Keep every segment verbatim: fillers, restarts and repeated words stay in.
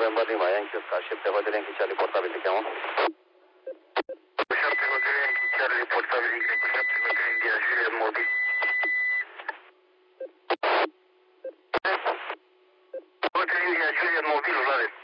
November Lima, Yankee Oscar, șapte Hotel Yankee Charlie, portabil, te cheamă? șapte Hotel Yankee Charlie, portabil, Y cu șapte Hotel India, Juliet Mobil. Hotel India, Juliet Mobilul, la red.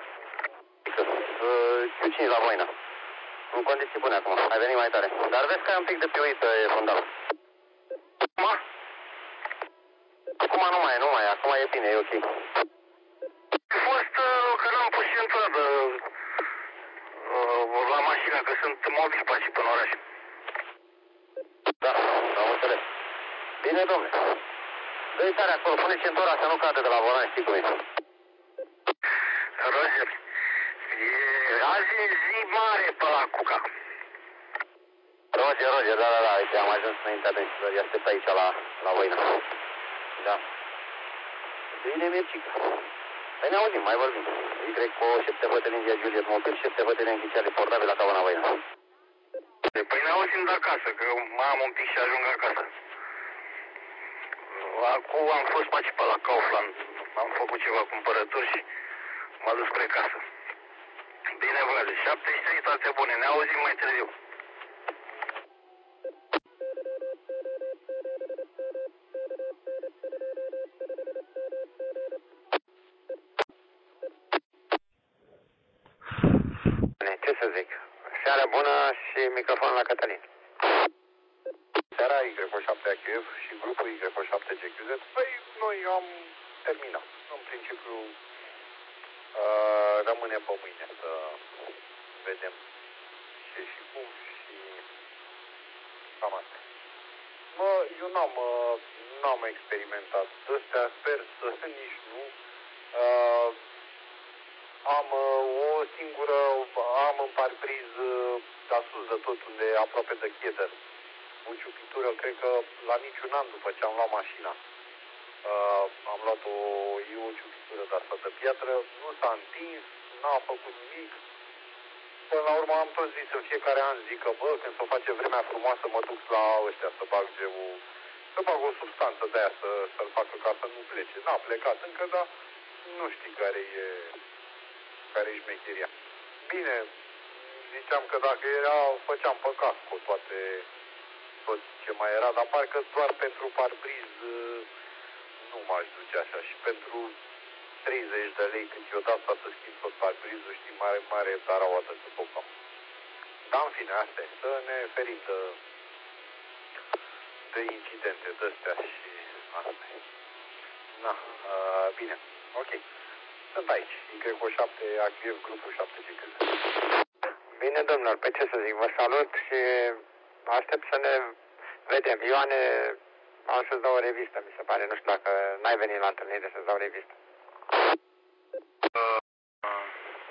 Q cinci la Voina. În condiții bune acum, ai venit mai tare. Dar vezi că ai un pic de piuit, e fundal. Acum? Acum nu mai e, nu mai e, acum e bine, e ok. A fost uh, că n-am pus și întradă uh, la mașină, că sunt mobil pe aici, până în oraș. Da, am înțeles. Bine, domnule. Dă-i tare acolo, pune centura să nu cade de la volan, știi cum e. Roger, e, azi e zi mare pe la Cuca. Roger, Roger, da, da, da, uite, am ajuns înaintea dânșilor, i aștept aici la, la Voina. Da. Bine, Mircica. Păi ne auzim, mai vorbim. Y cu șapte Hotel India Juliet Mobil, șapte Hotel Yankee Charlie, portabil la Cabana Voina. Păi ne auzim de acasă, că mai am un pic și ajung acasă. Acum am fost pe aici pe la Kaufland, am făcut ceva cumpărături și m-am dus spre casă. Bine, Vlad, șaptezeci și trei, toate bune, ne auzim mai târziu. Ce să zic? Seara bună și microfon la Cătălin. Seara Y șapte A Q F și grupul Y șapte G Q Z. Păi noi am terminat. În principiu uh, rămâne pe mâine să vedem ce și cum și cam asta. Mă, eu n-am, uh, n-am experimentat astea, sper să nici nu. Uh, am uh, o singură, am în parbriz uh, de sus de tot, unde e aproape de cheater. O ciupitură, cred că la niciun an după ce am luat mașina. Uh, am luat o, e o ciupitură de asta de piatră, nu s-a întins, n-a făcut nimic. Până la urmă am tot zis în fiecare an, zic că bă, când se face vremea frumoasă mă duc la ăștia să bag geul, să bag o substanță de aia să, să-l facă ca să nu plece. N-a plecat încă, dar nu știi care e, care e șmecheria. Bine, ziceam că dacă era, făceam pe casco toate, tot ce mai era, dar parcă doar pentru parbriz nu m-aș duce așa și pentru treizeci de lei când eu dat asta să schimb tot parbrizul, știi, mare, mare taraoată să făcam. Dar în fine, asta e, să ne ferim de, de incidente de-astea și asta e. Na, uh, bine, ok. Sunt aici, Y șapte A Q F, grupul șapte G Q Z. Bine, domnilor, pe ce să zic, vă salut și aștept să ne vedem. Ioane, am să-ți dau o revistă, mi se pare, nu știu dacă n-ai venit la întâlnire să-ți dau revistă. Uh, uh,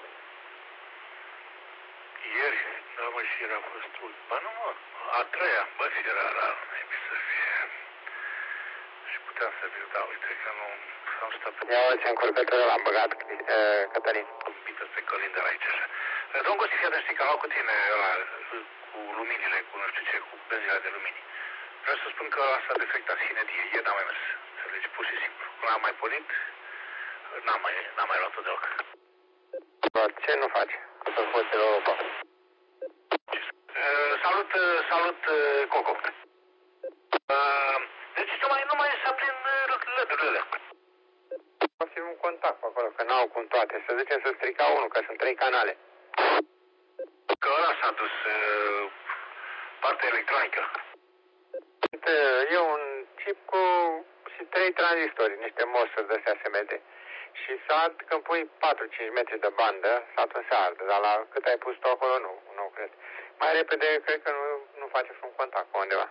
ieri, da, mă, și era fost ul. Ba nu, mă, a treia, bă, și era rar, mai să fie. Și puteam să viu, da, uite că nu, am stat pe... Ia uite, încurcătură l-am băgat, uh, Cătălin. Bită pe calendar aici, așa. Domnul Gosti, fii știi că am luat cu tine ăla, cu luminile, cu nu știu ce, cu benzina de lumini. Vreau să spun că asta a defectat sine die, ieri n-am mai mers, înțelegi, pur și simplu. L-am mai pornit, n-am mai, n-am mai luat-o deloc. Doar ce nu faci? Să-ți poți la Europa. Uh, salut, uh, salut, uh, Coco. Uh, deci nu mai, nu mai să prind L E D-urile. O fi un contact pe acolo, că n-au cum toate. Să zicem să strica unul, că sunt trei canale. Că ăla s-a dus uh, partea electronică. E un chip cu și trei tranzistori, niște mosuri de S M D. Și sat, când pui patru cinci metri de bandă, satul se arde, dar la cât ai pus tu acolo, nu, nu cred. Mai repede, cred că nu, nu face un contact pe undeva.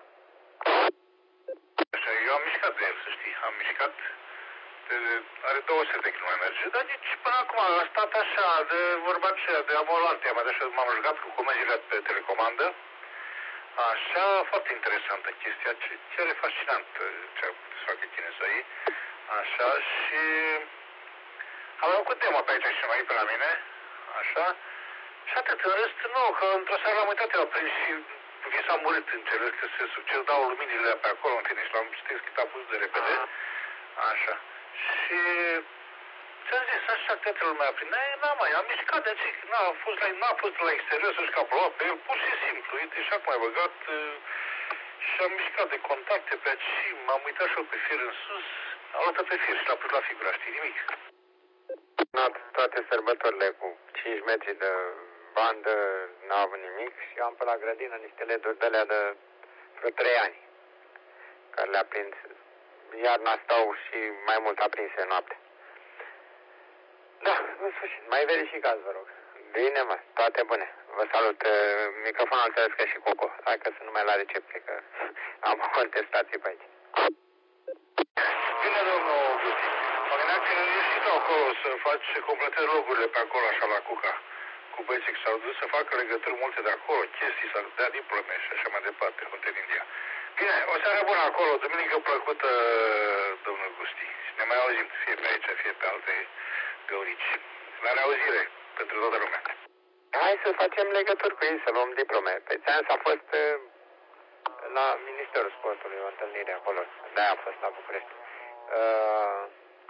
Așa, eu am mișcat de el, să știi, am mișcat, de, are două sute de kilometri merge, dar nici până acum a stat așa, de vorba aceea, de amolantea mea, de așa m-am jucat cu comenzile pe telecomandă, așa, foarte interesantă chestia, ce, ce are fascinant ce a putut să facă chinezoii, așa, și am făcut demo pe aici și mai pe la mine, așa, și atât, în rest, nu, că într-o seară l-am uitat, l-am prins și vi s-a murit, înțeles că se succes, dau luminile pe acolo, în fine, și l-am deschis a pus de repede, așa, și ți-am zis, așa toată lumea prin aia, n-am mai, am mișcat de aceea, n-a fost la, n-a fost la exterior să-și capălua pe el, pur și simplu, uite, și acum ai băgat și am mișcat de contacte pe aici, m-am uitat și eu pe fir în sus, am luat pe fir și l-a pus la figura, știi nimic. Toate sărbătorile cu cinci metri de bandă, n-a avut nimic și am pe la grădină niște leduri de alea de vreo trei ani, care le-a prins. Iarna stau și mai mult aprinse noapte. Da, în sfârșit, mai verificați, vă rog. Bine, mă, toate bune. Vă salut. Microfonul înțeles că și Coco. Hai că sunt numai la recepție, că am o contestație pe aici. Bine, domnul Gusti. Mă gândeam că ești și tu acolo să faci, să completezi logurile pe acolo, așa, la Cuca. Cu băieții că s-au dus să facă legături multe de acolo, chestii, să dea diplome și așa mai departe, cu din India. Bine, o seară bună acolo, duminică plăcută, domnul Gusti. Ne mai auzim, fie pe aici, fie pe alte găurici. La reauzire, pentru toată lumea. Hai să facem legături cu ei, să luăm diplome. Pe ți-am s-a fost la Ministerul Sportului, o întâlnire acolo. De-aia am fost la București. Uh,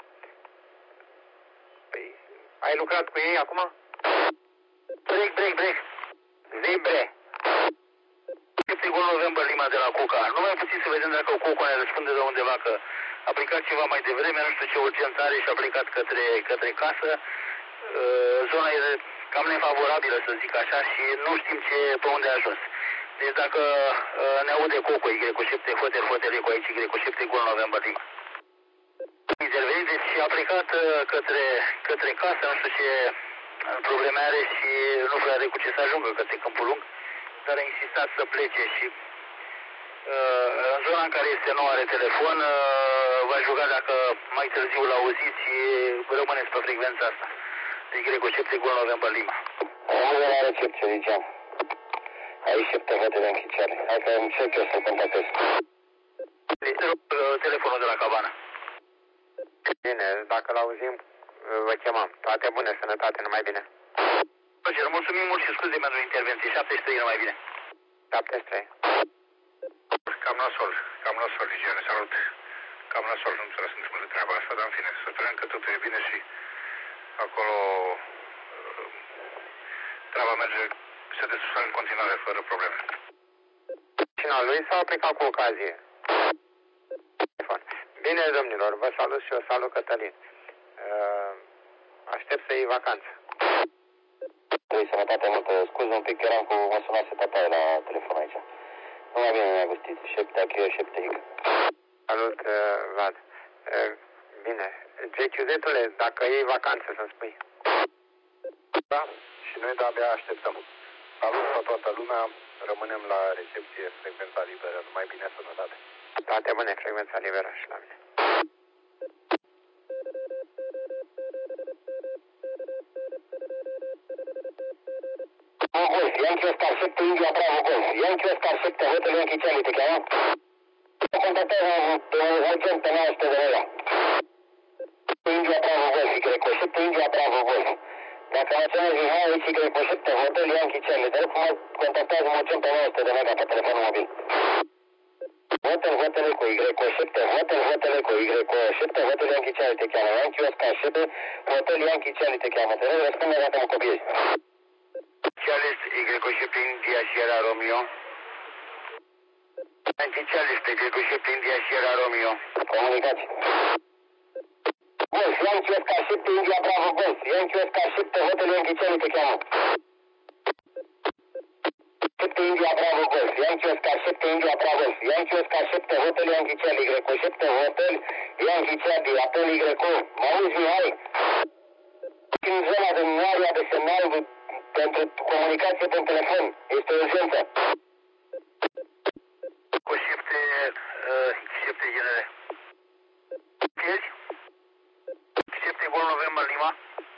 păi, ai lucrat cu ei acum? Break, break, break. Zibre. Sigur November Lima de la Cuca. Nu mai puțin să vedem dacă Cuca ne răspunde de undeva că a plecat ceva mai devreme, nu știu ce urgență are și a plecat către, către casă. Uh, zona e cam nefavorabilă, să zic așa, și nu știm ce, pe unde a ajuns. Deci dacă uh, ne aude Coco, Y cu șapte, hotel, hotel, cu aici, Y cu șapte, Gol November Lima. Intervenit, deci a plecat uh, către, către casă, nu știu ce probleme are și nu prea are cu ce să ajungă către Câmpul Lung, dar a insistat să plece și uh, în zona în care este nu are telefon, uh, v-aș ruga dacă mai târziu l-auziți, rămâneți pe frecvența asta. Y cu șapte, Gol November Lima. Am de la recepție, ziceam. Aici șapte hotele închiciare. Hai că încerc eu să contactez. Telefonul de la cabană. Bine, dacă l-auzim, vă chemam. Toate bune, sănătate, numai bine. Plăcere, mulțumim mult și scuze pentru intervenție. șaptezeci și trei, numai bine. șaptezeci și trei. Cam nasol, cam nasol, Ligiane, salut. Cam nasol, nu înțeles întâmplă de treaba asta, dar în fine, să sperăm că totul e bine și acolo treaba merge, se desfășoară în continuare, fără probleme. Cina lui s-a plecat cu ocazie. Bine, domnilor, vă salut și eu, salut Cătălin. Aștept să iei vacanță. Trebuie sănătate multă. Scuze un pic, eram cu mă sunase tataie la telefon aici. Nu mai bine mi-a gustit. Șepte achie, șepte hic. Salut, Vlad. Bine. Gechiudetule, dacă iei vacanță, să-mi spui. Da, și noi de-abia așteptăm. Salut la toată lumea, rămânem la recepție, frecvența liberă, numai bine, sănătate. Toate bune, frecvența liberă și la mine. Golf, Yankee Oscar șapte, India Bravo Golf. Yankee Oscar șapte, hotel Yankee Charlie, te cheamă? Contactează pe urgent pe nouă sute de lei. India Bravo Golf, Y cu șapte, India Bravo Golf. Dacă menționezi Mihai, aici Y cu șapte, hotel Yankee Charlie, te rog frumos, contactează urgent pe nouă sute de lei pe telefonul mobil. Hotel, hotel cu Y cu șapte, hotel, hotel cu Y cu șapte, hotel Yankee Charlie, te cheamă? Yankee Oscar șapte, hotel Yankee Charlie, te cheamă? Te rog, răspunde dacă mă copiezi. Charles, Y cu șapte, India Sierra Romeo. Yankee Charles, Y cu șapte, India Sierra Romeo. Comunicați. Golf, Yankee Oscar șapte, India Bravo Golf. Yankee Oscar șapte, hotel Yankee Charlie, te cheamă? șapte, India Bravo Golf. Yankee Oscar șapte, India Bravo Golf. Yankee Oscar șapte, hotel Yankee Charlie, Y cu șapte, hotel Yankee Charlie, apel Y cu. Mă auzi, Mihai? În zona de area de semnal pentru comunicație prin telefon. Este urgență. Cu șapte, șapte genere. Pierzi? șapte, Gol November Lima.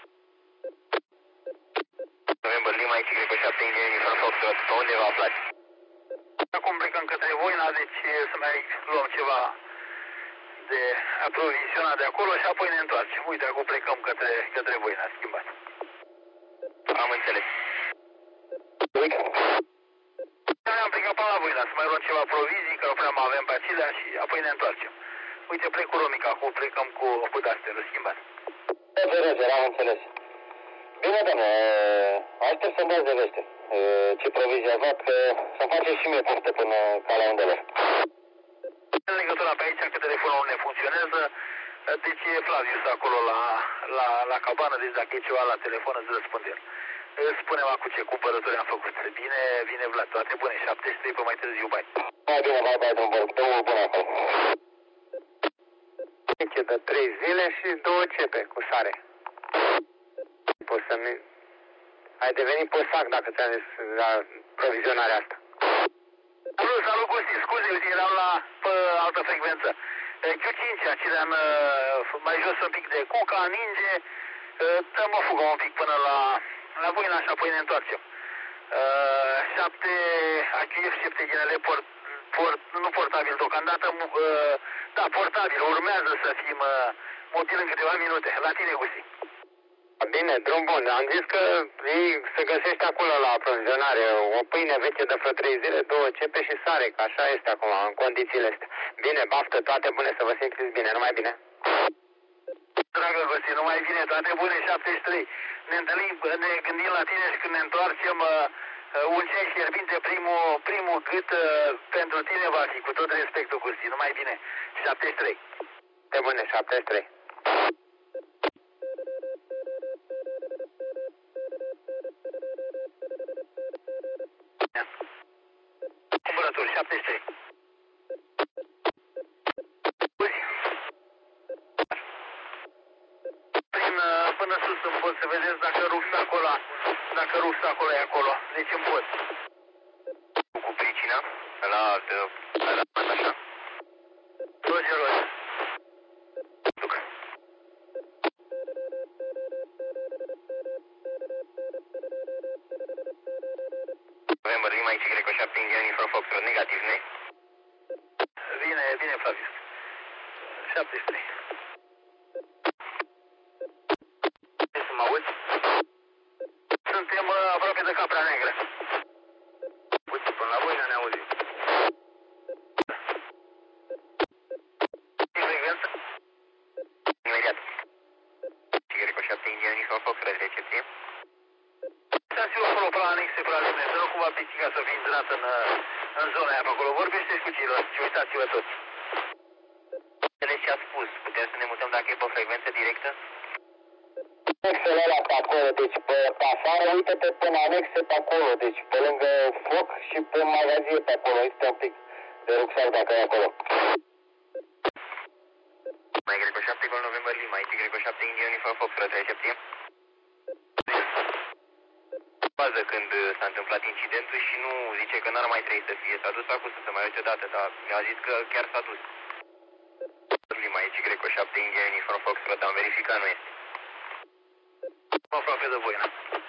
November Lima, aici Y cu șapte, India Uniform Foxtrot. Pe unde vă aflați? Acum plecăm către Voina, deci să mai luăm ceva de aprovizionat de acolo și apoi ne întoarcem. Uite, acum plecăm către, către Voina, schimbat. Am înțeles. Ne-am plecat pe la Voina, să mai luăm ceva provizii, că nu prea mai avem pe acelea și apoi ne întoarcem. Uite, plec cu Romica, acum plecăm cu, cu Duster, schimbat. Roger, Roger, am înțeles. Bine, doamne, aștept să-mi dați de veste. Ce provizii ați luat, că să-mi faceți și mie poftă până calea undelor. În legătura pe aici, că telefonul ne funcționează, deci e Flavius acolo la, la, la cabană, deci dacă e ceva la telefon îți răspunde el. Spune-mi acum ce cumpărături am făcut. Bine, vine Vlad, toate bune, șaptezeci și trei pe mai târziu, bai. Mai bine, mai bine, domnul Borg, domnul bun acolo. De trei zile și două cepe cu sare. Poți să-mi... Ai devenit posac dacă ți-am zis la provizionarea asta. Salut, salut, Gusti, scuze, uite, eram la pe altă frecvență. Q cinci, acelea-n mai jos un pic de Cuca, Ninge, dăm o fugă un pic până la, la Voina și apoi ne întoarcem. Uh, șapte A Q F, șapte ginele port, port, nu portabil deocamdată, uh, da, portabil, urmează să fim uh, mobil în câteva minute. La tine, Gusti. Bine, drum bun. Am zis că ei se găsește acolo la aprovizionare o pâine veche de vreo trei zile, două cepe și sare, că așa este acum, în condițiile astea. Bine, baftă, toate bune, să vă simțiți bine, numai bine. Dragă Gusti, numai bine, toate bune, șaptezeci și trei. Ne întâlnim, ne gândim la tine și când ne întoarcem, uh, un ceai fierbinte, primul, primul gât uh, pentru tine va fi, cu tot respectul, Gusti, numai bine, șaptezeci și trei. De bune, șaptezeci și trei. Cumpărături, șaptezeci și trei. Prin, până sus în pod, să vedeți dacă rucsacul ăla, dacă rucsacul ăla e acolo. Deci în pod. Cu pricina, la altă, la așa. Roger, Roger. Duc. November, Lima, Y șapte, Indian, Infra Foxtrot, negativ, ne? Bine, bine, Flavius. șaptezeci și trei. Să mă auzi? Suntem uh, aproape de Capra Neagră. Uite, până la voi ne auzim. Ce frecvență? Imediat. Y șapte, Indian, Infra Foxtrot, recepție. Stați-o acolo pe la anexe, pe la lume, să nu cumva pisica să fie intrat în, în zona aia pe acolo. Vorbește cu ceilalți și uitați-vă toți. Înțeles ce a spus. Putem să ne mutăm dacă e pe frecvență directă? Anexele alea pe acolo, deci pe, pe afară, uite-te până anexe pe acolo, deci pe lângă foc și pe magazie pe acolo, este un pic de rucsac dacă e acolo. Mai Y șapte, Gol November Lima, Y șapte, Indian, Infra Foxtrot, recepție. Fază când s-a întâmplat incidentul și nu zice că n-ar mai trebui să fie. S-a dus acum să se mai uite odată, dar mi-a zis că chiar s-a dus. Lima, Y șapte, Indian, Infra Foxtrot, am verificat, nu este. Aproape de Voina.